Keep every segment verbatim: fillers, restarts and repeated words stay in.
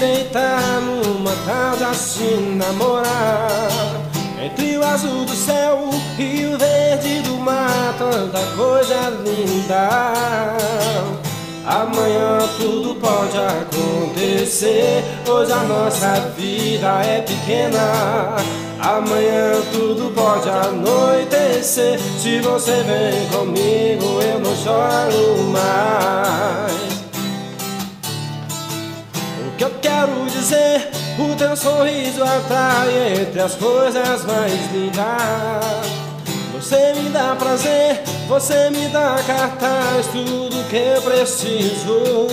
deitar numa tarde assim, namorar entre o azul do céu e o verde do mar, tanta coisa linda. Amanhã tudo pode acontecer, hoje a nossa vida é pequena. Amanhã tudo pode anoitecer, se você vem comigo eu não choro mais. O que eu quero dizer, o teu sorriso atrai entre as coisas mais lindas. Você me dá prazer, você me dá cartaz, tudo que eu preciso.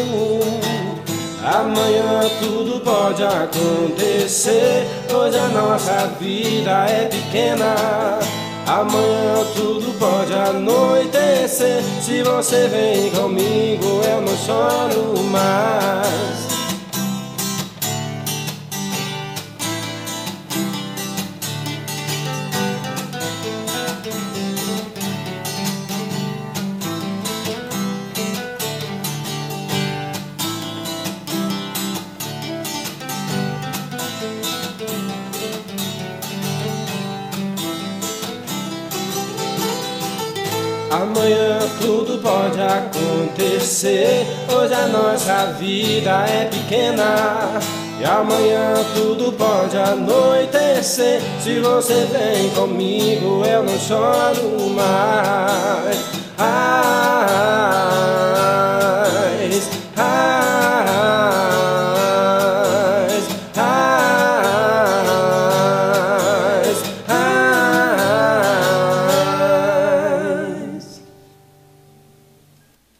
Amanhã tudo pode acontecer, hoje a nossa vida é pequena. Amanhã tudo pode anoitecer, se você vem comigo eu não choro mais. Amanhã tudo pode acontecer, hoje a nossa vida é pequena. E amanhã tudo pode anoitecer, se você vem comigo eu não choro mais. Ah, ah, ah.